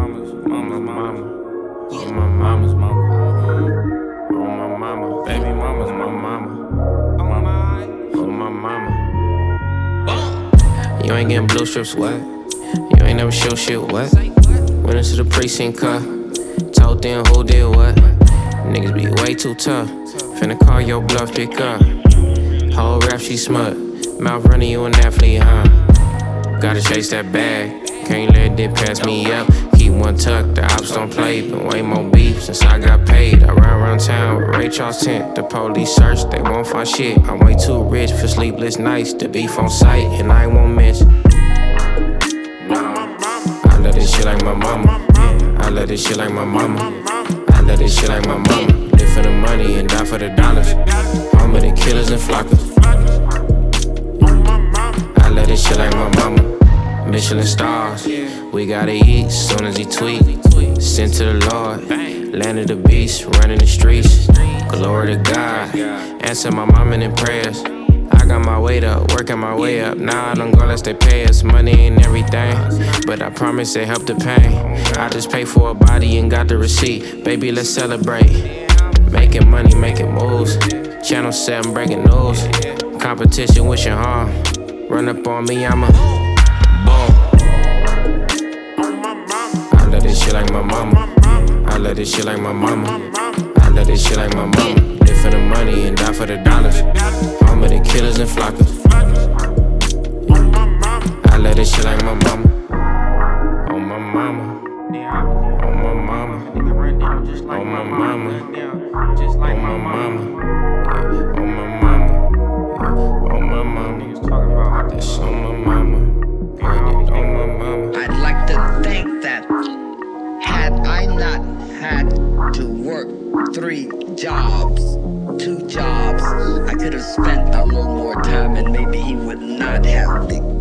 mama's mama. On my mama's mama. On my mama. Baby mama's my mama. On my mama. You ain't getting blue strips wet. You ain't never show shit wet. Went into the precinct car. Told them who did what. Niggas be way too tough. Finna call your bluff, pick up. Whole rap she smut. Mouth running, you an athlete, huh? Gotta chase that bag. Can't let it pass me up. Keep one tuck, the ops don't play. Been way more beef since I got paid. I ride around town with Ray Charles tent. The police search, they won't find shit. I'm way too rich for sleepless nights. The beef on sight, and I won't miss. I love this shit like my mama. I love this shit like my mama. I love this shit like my mama. Live for the money and die for the dollars. Home of the killers and flockers. I love this shit like my mama. Michelin stars, we gotta eat soon as he tweet. Sent to the Lord, land of the beast, running the streets. Glory to God, answer my mama in prayers. I got my weight up, working my way up. Now I don't go unless they pay us. Money ain't everything, but I promise they help the pain. I just paid for a body and got the receipt. Baby, let's celebrate. Making money, making moves. Channel 7 breaking news. Competition wishing harm. Run up on me, I'm a boom. I love this shit like my mama. I love this shit like my mama. I love this shit like my mama. Live for the money and die for the dollars. Home of the killers and flockers. I love this shit like my mama. On my mama. On my mama. On my mama. On my mama. On my mama. On my mama. This on my mama. On my mama. I'd like to think that had I not had to work 3 jobs, 2 jobs, I could have spent a little more time and maybe he would not have the